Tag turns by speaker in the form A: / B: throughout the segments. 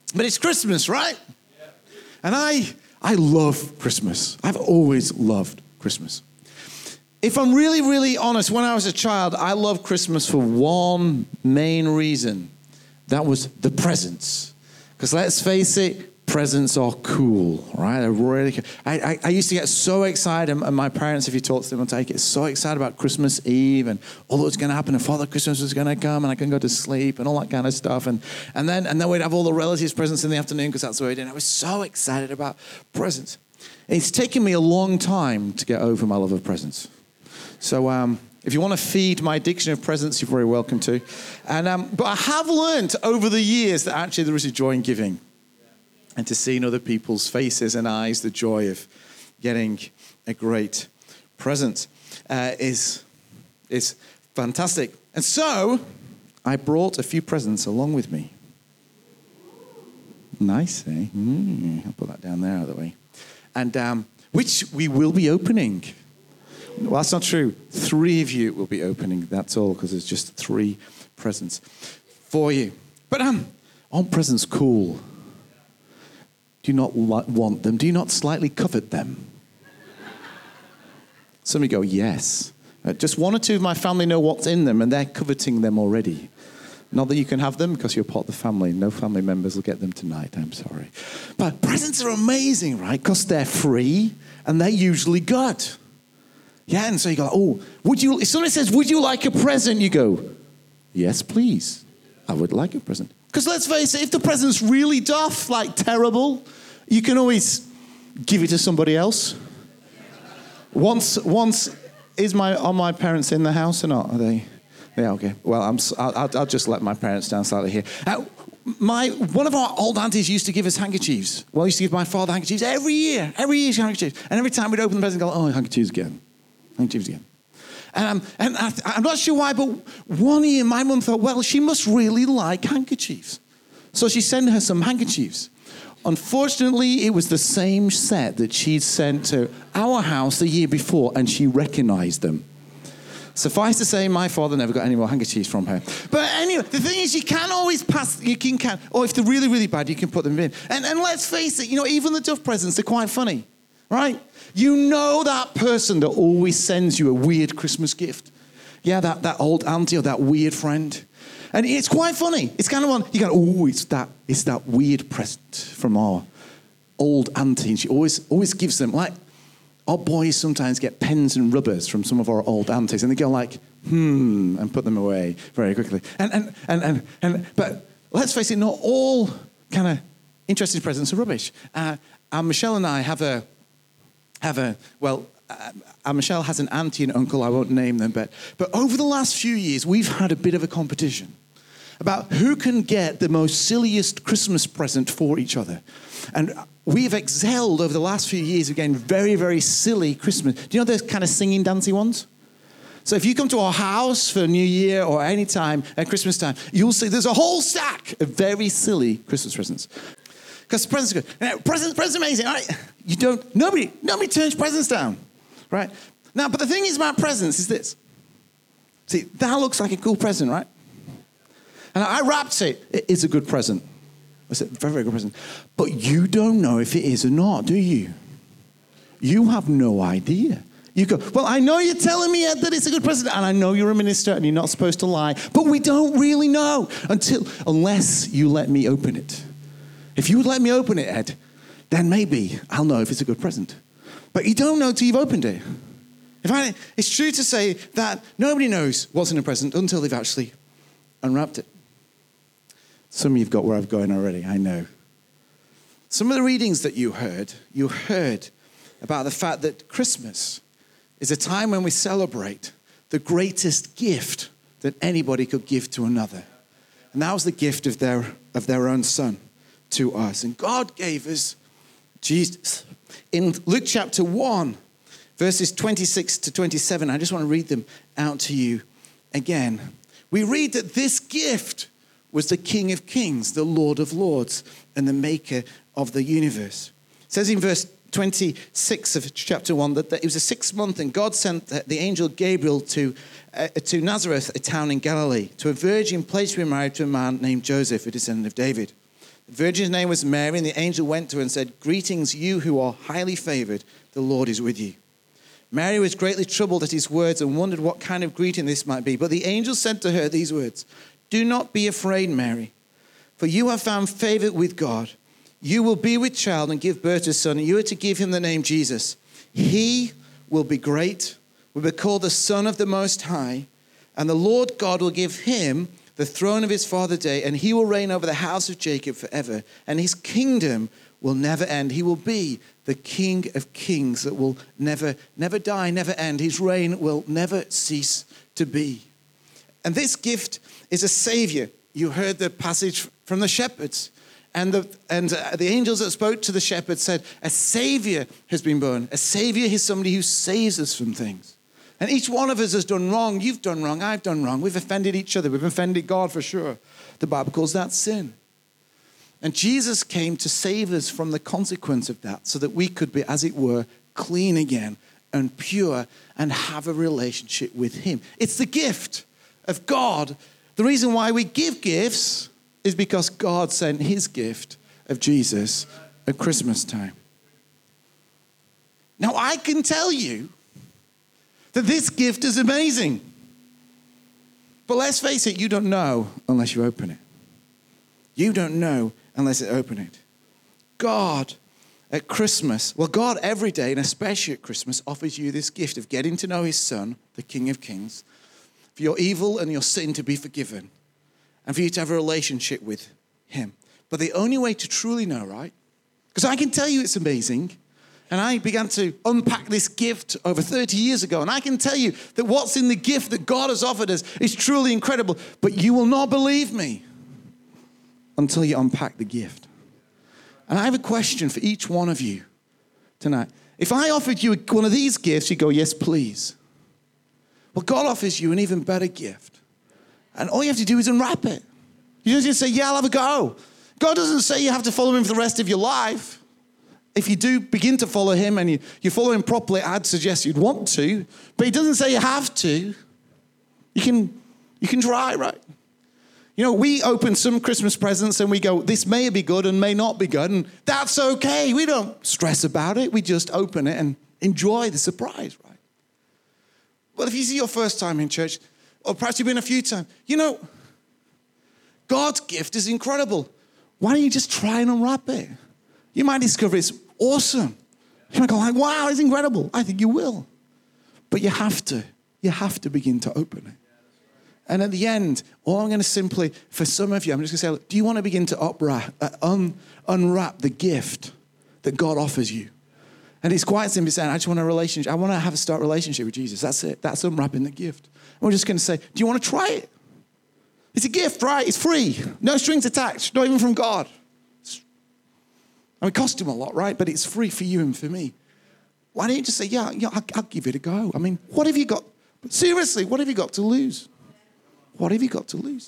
A: But it's Christmas, right? Yeah. And I love Christmas. I've always loved Christmas. If I'm really, really honest, when I was a child, I loved Christmas for one main reason. That was the presents. Because let's face it, presents are cool, right? I used to get so excited, and my parents, if you talk to them, will take it, so excited about Christmas Eve and all that was going to happen, and Father Christmas was going to come, and I can go to sleep, and all that kind of stuff. And then we'd have all the relatives' presents in the afternoon, because that's what we did. I was so excited about presents. It's taken me a long time to get over my love of presents. So if you want to feed my addiction of presents, you're very welcome to. But I have learned over the years that actually there is a joy in giving. And to see in other people's faces and eyes the joy of getting a great present is fantastic. And so I brought a few presents along with me. Nice, eh? I'll put that down there out of the way. And which we will be opening. Well, that's not true. 3 of you will be opening. That's all, because there's just 3 presents for you. But aren't presents cool? Do you not want them? Do you not slightly covet them? Some of you go, yes. Just 1 or 2 of my family know what's in them, and they're coveting them already. Not that you can have them, because you're part of the family. No family members will get them tonight, I'm sorry. But presents are amazing, right? Because they're free, and they're usually good. Yeah, and so you go, oh, if somebody says, would you like a present? You go, yes, please. I would like a present. Because let's face it, if the present's really daft, like terrible, you can always give it to somebody else. Once are my parents in the house or not? Are they? Yeah, okay. Well, I'll just let my parents down slightly here. One of our old aunties used to give us handkerchiefs. Well, I used to give my father handkerchiefs every year. Every year, handkerchiefs. And every time we'd open the present, go, oh, handkerchiefs again. Handkerchiefs again. And I'm not sure why, but one year my mum thought, well, she must really like handkerchiefs. So she sent her some handkerchiefs. Unfortunately, it was the same set that she'd sent to our house the year before, and she recognized them. Suffice to say, my father never got any more handkerchiefs from her. But anyway, the thing is, you can always pass, or if they're really, really bad, you can put them in. And let's face it, even the tough presents are quite funny, right? You know that person that always sends you a weird Christmas gift. Yeah, that old auntie or that weird friend. And it's quite funny. It's kind of one, you go, oh, it's that weird present from our old auntie. And she always gives them, like, our boys sometimes get pens and rubbers from some of our old aunties. And they go like, and put them away very quickly. But let's face it, not all kind of interesting presents are rubbish. And Michelle and I Michelle has an auntie and uncle, I won't name them, but over the last few years, we've had a bit of a competition about who can get the most silliest Christmas present for each other. And we've excelled over the last few years of getting very, very silly Christmas. Do you know those kind of singing, dancing ones? So if you come to our house for New Year or any time at Christmas time, you'll see there's a whole stack of very silly Christmas presents. Because presents are good. Now, presents are amazing, right? Nobody turns presents down, right? Now, but the thing is about presents is this. See, that looks like a cool present, right? And I wrapped it. It is a good present. It's a very, very good present. But you don't know if it is or not, do you? You have no idea. You go, well, I know you're telling me, Ed, that it's a good present, and I know you're a minister and you're not supposed to lie, but we don't really know unless you let me open it. If you would let me open it, Ed, then maybe I'll know if it's a good present. But you don't know till you've opened it. It's true to say that nobody knows what's in a present until they've actually unwrapped it. Some of you have got where I'm going already, I know. Some of the readings that you heard about the fact that Christmas is a time when we celebrate the greatest gift that anybody could give to another. And that was the gift of their own son to us. And God gave us Jesus. In Luke chapter 1, verses 26 to 27, I just want to read them out to you again. We read that this gift was the King of Kings, the Lord of Lords, and the Maker of the universe. It says in verse 26 of chapter 1 that it was the 6th month, and God sent the angel Gabriel to Nazareth, a town in Galilee, to a virgin pledged to be married to a man named Joseph, a descendant of David. The virgin's name was Mary, and the angel went to her and said, "Greetings, you who are highly favored. The Lord is with you." Mary was greatly troubled at his words and wondered what kind of greeting this might be. But the angel said to her these words, "Do not be afraid, Mary, for you have found favor with God. You will be with child and give birth to a son, and you are to give him the name Jesus. He will be great, will be called the Son of the Most High, and the Lord God will give him the throne of his father David, and he will reign over the house of Jacob forever, and his kingdom will never end. He will be the King of kings that will never die, never end. His reign will never cease to be." And this gift is a savior. You heard the passage from the shepherds. And the angels that spoke to the shepherds said, a savior has been born. A savior is somebody who saves us from things. And each one of us has done wrong. You've done wrong. I've done wrong. We've offended each other. We've offended God for sure. The Bible calls that sin. And Jesus came to save us from the consequence of that so that we could be, as it were, clean again and pure and have a relationship with him. It's the gift of God. The reason why we give gifts is because God sent his gift of Jesus at Christmas time. Now, I can tell you that this gift is amazing. But let's face it, you don't know unless you open it. You don't know unless you open it. God at Christmas, well, God every day, and especially at Christmas, offers you this gift of getting to know his Son, the King of Kings, for your evil and your sin to be forgiven, and for you to have a relationship with him. But the only way to truly know, right? Because I can tell you it's amazing. And I began to unpack this gift over 30 years ago. And I can tell you that what's in the gift that God has offered us is truly incredible. But you will not believe me until you unpack the gift. And I have a question for each one of you tonight. If I offered you one of these gifts, you'd go, yes, please. Well, God offers you an even better gift. And all you have to do is unwrap it. You don't just say, yeah, I'll have a go. God doesn't say you have to follow him for the rest of your life. If you do begin to follow him and you follow him properly, I'd suggest you'd want to. But he doesn't say you have to. You can try, right? You know, we open some Christmas presents and we go, this may be good and may not be good. And that's okay. We don't stress about it. We just open it and enjoy the surprise, right? Well, if you see your first time in church, or perhaps you've been a few times, you know, God's gift is incredible. Why don't you just try and unwrap it? You might discover it's awesome. You might go like, wow, it's incredible. I think you will. But you have to begin to open it. And at the end, all I'm going to simply, for some of you, I'm just going to say, look, do you want to begin to unwrap the gift that God offers you? And it's quite simply saying, I just want a relationship. I want to have a start relationship with Jesus. That's it. That's unwrapping the gift. And we're just going to say, do you want to try it? It's a gift, right? It's free. No strings attached. Not even from God. It cost him a lot, right? But it's free for you and for me. Why don't you just say, yeah, I'll give it a go. I mean, what have you got? Seriously, what have you got to lose? What have you got to lose?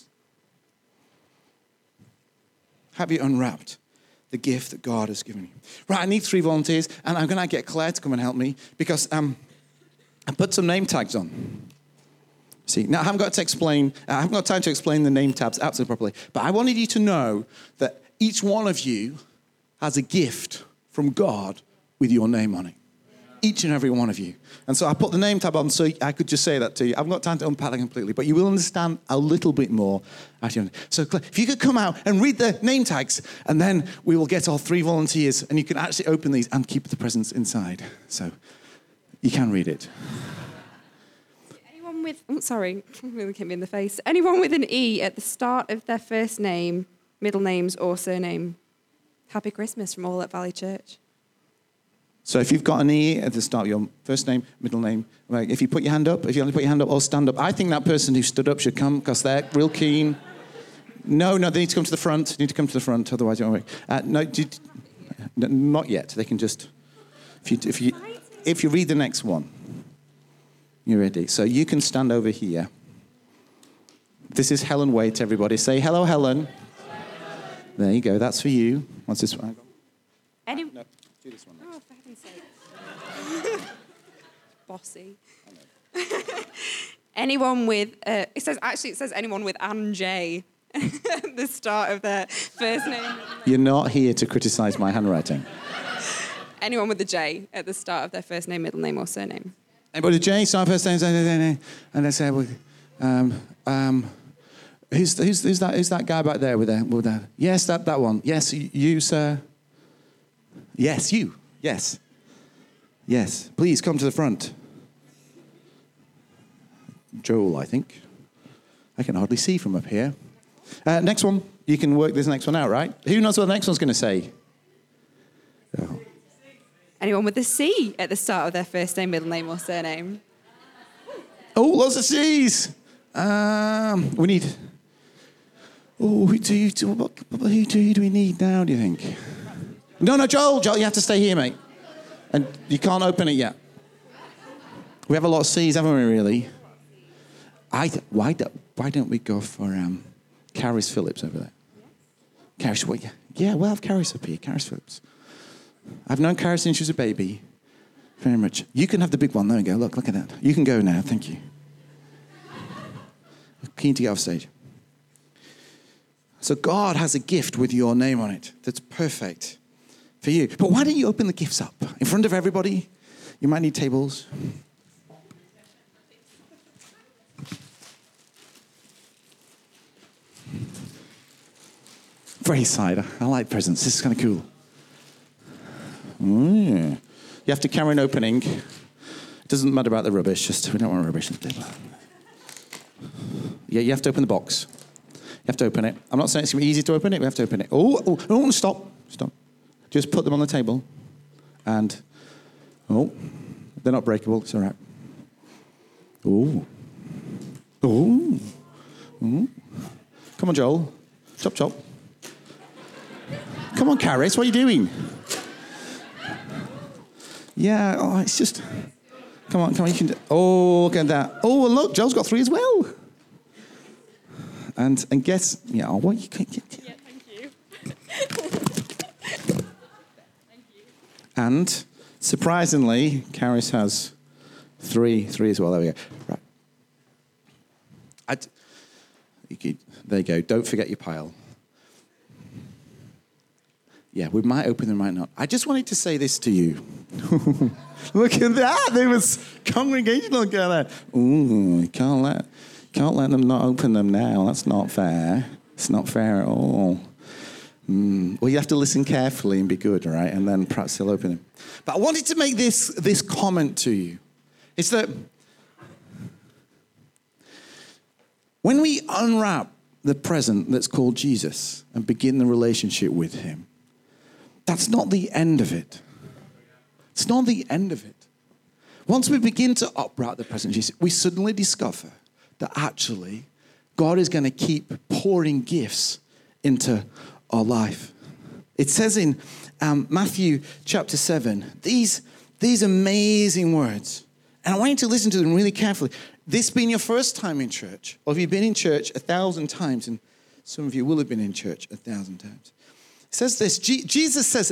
A: Have you unwrapped the gift that God has given you? Right, I need 3 volunteers, and I'm going to get Claire to come and help me because I put some name tags on. See, now I haven't got time to explain the name tags absolutely properly, but I wanted you to know that each one of you has a gift from God with your name on it. Each and every one of you. And so I put the name tab on so I could just say that to you. I haven't got time to unpack it completely, but you will understand a little bit more. So if you could come out and read the name tags, and then we will get all 3 volunteers, and you can actually open these and keep the presents inside. So you can read it.
B: Anyone with, sorry, really hit me in the face. Anyone with an E at the start of their first name, middle names or surname, Happy Christmas from all at Valley Church.
A: So if you've got an E at the start of your first name, middle name, like if you put your hand up, if you only put your hand up or stand up, I think that person who stood up should come because they're real keen. No, they need to come to the front. They need to come to the front, otherwise it won't work. No, not yet. They can just, if you read the next one, you're ready. So you can stand over here. This is Helen Waite, everybody. Say hello, Helen. There you go. That's for you. What's this one?
B: No,
A: do this one next.
B: Oh, for heaven's sake. Bossy. Anyone with, it says anyone with Ann J. at the start of their first name.
A: You're not here to criticize my handwriting.
B: Anyone with a J at the start of their first name, middle name, or surname.
A: Anybody with a J, start first name, and they say, well, who's that guy back there with that? Yes, that one. Yes, you, sir. Yes, you. Yes. Yes. Please come to the front. Joel, I think. I can hardly see from up here. Next one. You can work this next one out, right? Who knows what the next one's going to say? Oh.
B: Anyone with a C at the start of their first name, middle name, or surname.
A: Oh, lots of C's. We need... Oh, who do we need now, do you think? No, Joel, you have to stay here, mate. And you can't open it yet. We have a lot of C's, haven't we, really? Why don't we go for Caris Phillips over there? Caris, what? Yeah, we'll have Caris up here, Caris Phillips. I've known Caris since she was a baby. Very much. You can have the big one. There we go. Look at that. You can go now. Thank you. Keen to get off stage. So God has a gift with your name on it that's perfect for you. But why don't you open the gifts up in front of everybody? You might need tables. Very excited. I like presents. This is kind of cool. You have to carry an opening. It doesn't matter about the rubbish. Just we don't want rubbish. Yeah, you have to open the box. You have to open it. I'm not saying it's going to be easy to open it. We have to open it. Oh, stop. Just put them on the table. And, they're not breakable. It's all right. Oh. Come on, Joel. Chop. Come on, Caris. What are you doing? Yeah, it's just... Come on, you can... Oh, look at that. Oh, look, Joel's got 3 as well. And guess... Yeah, what you can...
B: Yeah, thank you. Thank you.
A: And, surprisingly, Caris has 3 as well. There we go. Right. There you go. Don't forget your pile. Yeah, we might open them, might not. I just wanted to say this to you. Look at that. There was congregational going there. Ooh, you can't let them not open them now. That's not fair. It's not fair at all. Well, you have to listen carefully and be good, right? And then perhaps they'll open them. But I wanted to make this comment to you. It's that when we unwrap the present that's called Jesus and begin the relationship with him, that's not the end of it. It's not the end of it. Once we begin to unwrap the present Jesus, we suddenly discover that actually God is going to keep pouring gifts into our life. It says in Matthew chapter 7, these amazing words. And I want you to listen to them really carefully. This being your first time in church, or if you've been in church 1,000 times, and some of you will have been in church 1,000 times. It says this, Jesus says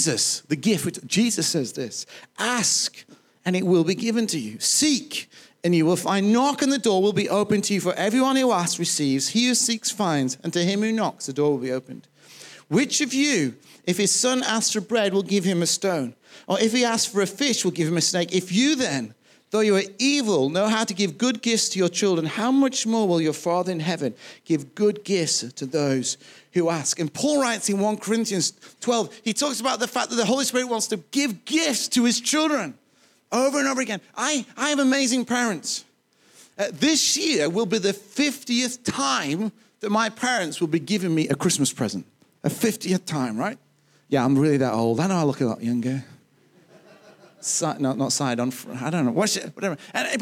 A: this, ask and it will be given to you. Seek and you will find. Knock and the door will be opened to you. For everyone who asks receives, he who seeks finds, and to him who knocks the door will be opened. Which of you, if his son asks for bread, will give him a stone? Or if he asks for a fish, will give him a snake? If you then, though you are evil, know how to give good gifts to your children, how much more will your Father in heaven give good gifts to those who ask? And Paul writes in 1 Corinthians 12, he talks about the fact that the Holy Spirit wants to give gifts to his children over and over again. I have amazing parents. This year will be the 50th time that my parents will be giving me a Christmas present. A 50th time, right? Yeah, I'm really that old. I know I look a lot younger. Not side on, I don't know, whatever.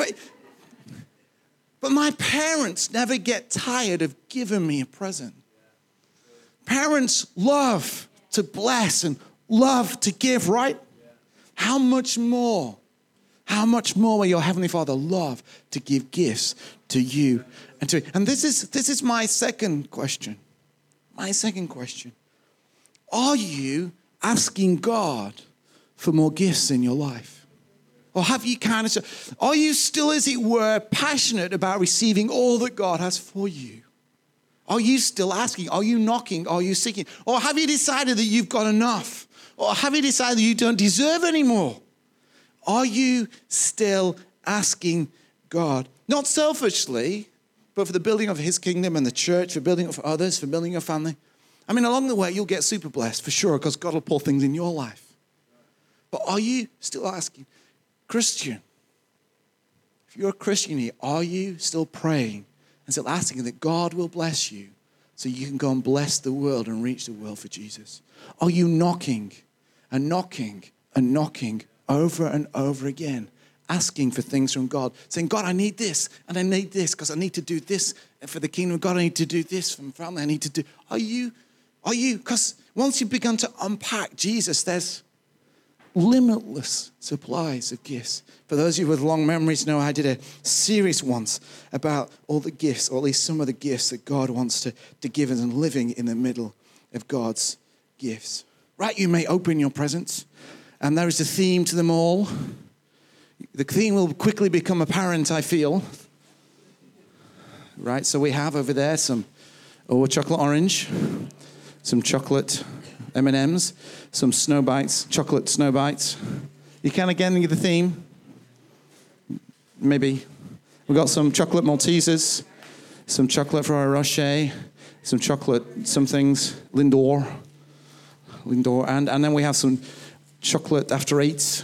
A: But my parents never get tired of giving me a present. Parents love to bless and love to give, right? How much more will your Heavenly Father love to give gifts to you and to me? And this is my second question. My second question. Are you asking God for more gifts in your life? Or have you are you still, as it were, passionate about receiving all that God has for you? Are you still asking? Are you knocking? Are you seeking? Or have you decided that you've got enough? Or have you decided that you don't deserve anymore? Are you still asking God? Not selfishly, but for the building of his kingdom and the church, for building it for others, for building your family. I mean, along the way, you'll get super blessed for sure, because God will pour things in your life. But are you still asking? Christian, if you're a Christian here, are you still praying and still asking that God will bless you so you can go and bless the world and reach the world for Jesus? Are you knocking and knocking and knocking over and over again, asking for things from God, saying, God, I need this and I need this because I need to do this for the kingdom of God. I need to do this from family. I need to do. Are you? Because once you've begun to unpack Jesus, there's limitless supplies of gifts. For those of you with long memories know I did a series once about all the gifts, or at least some of the gifts that God wants to give us, and living in the middle of God's gifts. Right, you may open your presents, and there is a theme to them all. The theme will quickly become apparent, I feel. Right, so we have over there some chocolate orange, some chocolate M&Ms, some snow bites, chocolate snow bites. You can again get the theme. Maybe. We've got some chocolate Maltesers, some chocolate Ferrero Rocher, some chocolate somethings, Lindor, and then we have some chocolate after eights.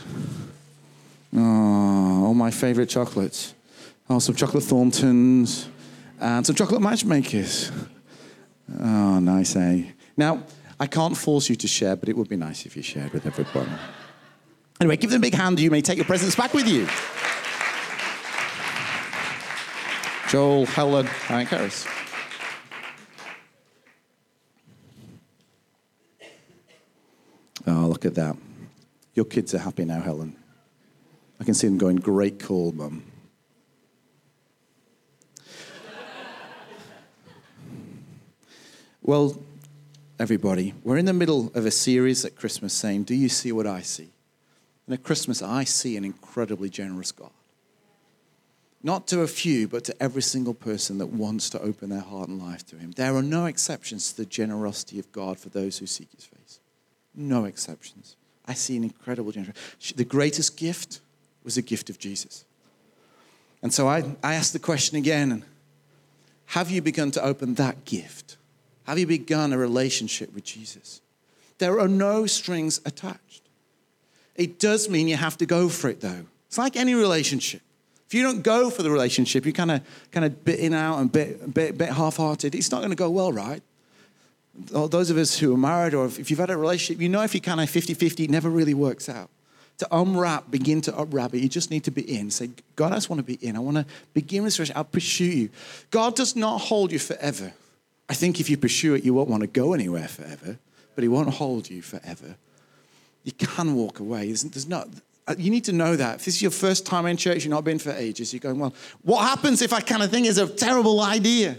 A: Oh, all my favorite chocolates. Oh, some chocolate Thorntons, and some chocolate matchmakers. Oh, nice, eh? Now, I can't force you to share, but it would be nice if you shared with everybody. Anyway, give them a big hand. You may take your presents back with you. Joel, Helen, and Karis. Oh, look at that. Your kids are happy now, Helen. I can see them going, great call, Mum. Well, everybody, we're in the middle of a series at Christmas saying, do you see what I see? And at Christmas, I see an incredibly generous God. Not to a few, but to every single person that wants to open their heart and life to him. There are no exceptions to the generosity of God for those who seek his face. No exceptions. I see an incredible generosity. The greatest gift was the gift of Jesus. And so I ask the question again, have you begun to open that gift? Have you begun a relationship with Jesus? There are no strings attached. It does mean you have to go for it, though. It's like any relationship. If you don't go for the relationship, you kind of bit in out and bit half-hearted, it's not going to go well, right? Those of us who are married, or if you've had a relationship, you know if you kind of 50-50, it never really works out. To begin to unwrap it, you just need to be in. Say, God, I just want to be in. I want to begin this relationship. I'll pursue you. God does not hold you forever. I think if you pursue it, you won't want to go anywhere forever, but he won't hold you forever. You can walk away. You need to know that. If this is your first time in church, you've not been for ages, you're going, well, what happens if I kind of think it's a terrible idea?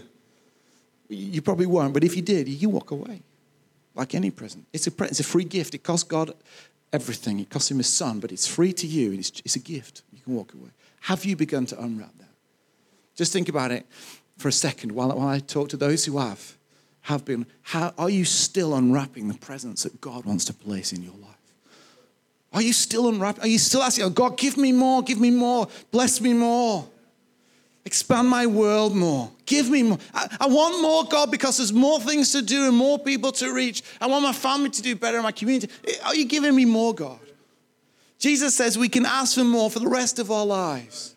A: You probably won't, but if you did, you walk away. Like any present. It's a free gift. It costs God everything. It costs him his son, but it's free to you. It's a gift. You can walk away. Have you begun to unwrap that? Just think about it for a second while I talk to those who have been. How are you still unwrapping the presence that God wants to place in your life? Are you still unwrapping? Are you still asking, oh God, give me more, bless me more, expand my world more, give me more. I want more, God, because there's more things to do and more people to reach. I want my family to do better in my community. Are you giving me more, God? Jesus says we can ask for more for the rest of our lives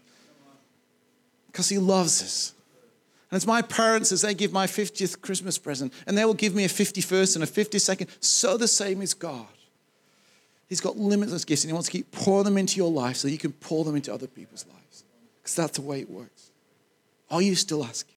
A: because he loves us. And it's my parents, as they give my 50th Christmas present, and they will give me a 51st and a 52nd, so the same is God. He's got limitless gifts, and he wants to keep pouring them into your life so that you can pour them into other people's lives. Because that's the way it works. Are you still asking?